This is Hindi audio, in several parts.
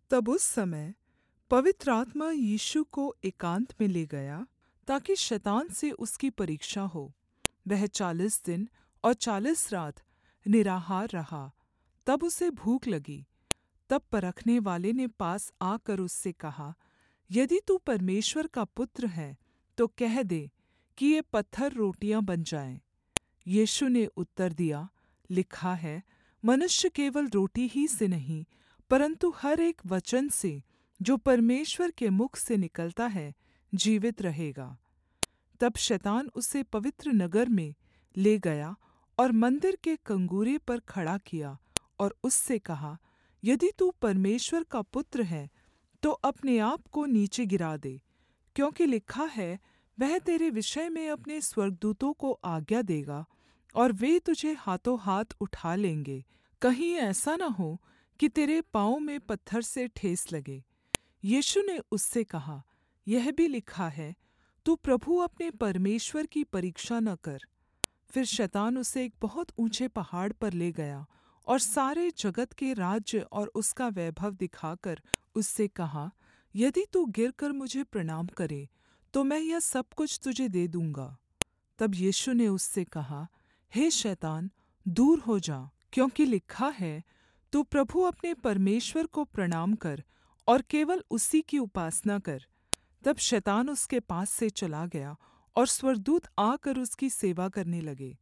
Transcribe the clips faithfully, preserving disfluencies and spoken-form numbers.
तब उस समय पवित्र आत्मा यीशु को एकान्त में ले गया ताकि शैतान से उसकी परीक्षा हो। वह चालीस दिन और चालीस रात निराहार रहा। तब उसे भूख लगी। तब परखने वाले ने पास आकर उससे कहा, यदि तू परमेश्वर का पुत्र है तो कह दे कि ये पत्थर रोटियां बन जाएं। यीशु ने उत्तर दिया, लिखा है, मनुष्य केवल रोटी ही से नहीं परन्तु हर एक वचन से जो परमेश्वर के मुख से निकलता है जीवित रहेगा। तब शैतान उसे पवित्र नगर में ले गया और मंदिर के कंगूरे पर खड़ा किया और उससे कहा, यदि तू परमेश्वर का पुत्र है तो अपने आप को नीचे गिरा दे, क्योंकि लिखा है, वह तेरे विषय में अपने स्वर्गदूतों को आज्ञा देगा और वे तुझे हाथों हाथ उठा लेंगे, कहीं ऐसा न हो कि तेरे पाँव में पत्थर से ठेस लगे। यीशु ने उससे कहा, यह भी लिखा है, तू प्रभु अपने परमेश्वर की परीक्षा न कर। फिर शैतान उसे एक बहुत ऊँचे पहाड़ पर ले गया और सारे जगत के राज्य और उसका वैभव दिखाकर उससे कहा, यदि तू गिरकर मुझे प्रणाम करे तो मैं यह सब कुछ तुझे दे दूँगा। तब यीशु ने उससे कहा, हे शैतान, दूर हो जा, क्योंकि लिखा है, तू प्रभु अपने परमेश्वर को प्रणाम कर और केवल उसी की उपासना कर। तब शैतान उसके पास से चला गया और स्वर्गदूत आकर उसकी सेवा करने लगे।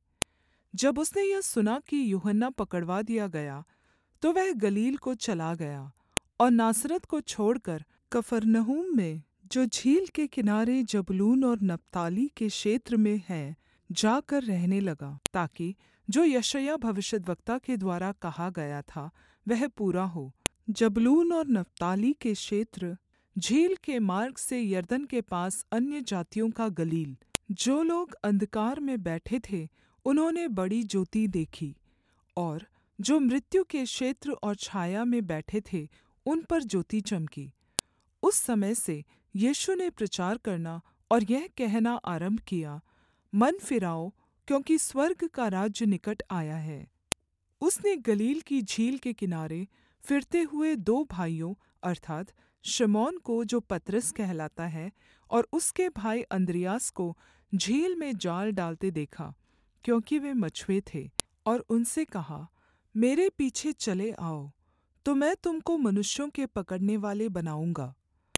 जब उसने यह सुना कि यूहन्ना पकड़वा दिया गया, तो वह गलील को चला गया और नासरत को छोड़कर कफरनहूम में, जो झील के किनारे जबूलून और नप्ताली के क्षेत्र में है, जाकर रहने लगा, ताकि जो यशायाह भविष्यद्वक्ता के द्वारा कहा गया था वह पूरा हो। जबूलून और नप्ताली के क्षेत्र, झील के मार्ग से यरदन के पास अन्य जातियों का गलील। जो लोग अंधकार में बैठे थे उन्होंने बड़ी ज्योति देखी, और जो मृत्यु के क्षेत्र और छाया में बैठे थे उन पर ज्योति चमकी। उस समय से यीशु ने प्रचार करना और यह कहना आरंभ किया, मन फिराओ, क्योंकि स्वर्ग का राज्य निकट आया है। उसने गलील की झील के किनारे फिरते हुए दो भाइयों अर्थात् शमौन को, जो पतरस कहलाता है, और उसके भाई अन्द्रियास को झील में जाल डालते देखा, क्योंकि वे मछुए थे, और उनसे कहा, मेरे पीछे चले आओ, तो मैं तुमको मनुष्यों के पकड़ने वाले बनाऊँगा।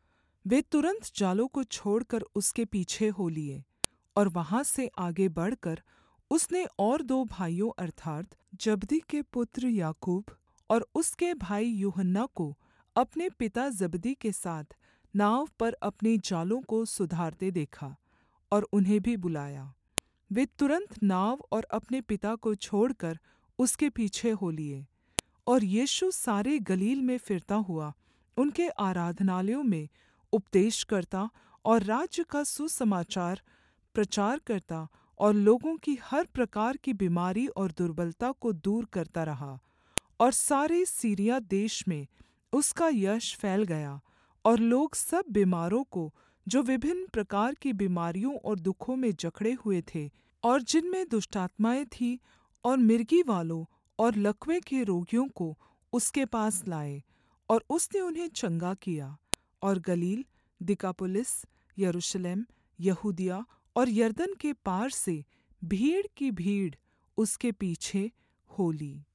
वे तुरन्त जालों को छोड़कर उसके पीछे हो लिए, और वहाँ से आगे बढ़कर उसने और दो भाइयों अर्थात् जब्दी के पुत्र याकूब और उसके भाई यूहन्ना को अपने पिता जब्दी के साथ नाव पर अपने जालों को सुधारते देखा, और उन्हें भी बुलाया। वे तुरन्त नाव और अपने पिता को छोड़कर उसके पीछे हो लिए। और यीशु सारे गलील में फिरता हुआ उनके आराधनालयों में उपदेश करता और राज्य का सुसमाचार प्रचार करता और लोगों की हर प्रकार की बीमारी और दुर्बलता को दूर करता रहा। और सारे सीरिया देश में उसका यश फैल गया, और लोग सब बीमारों को, जो विभिन्न प्रकार की बीमारियों और दुखों में जकड़े हुए थे और जिनमें दुष्टात्माएँ थीं, और मिर्गी वालों और लकवे के रोगियों को उसके पास लाए, और उसने उन्हें चंगा किया। और गलील, दिकापुलिस, यरूशलेम, यहूदिया और यरदन के पार से भीड़ की भीड़ उसके पीछे हो ली।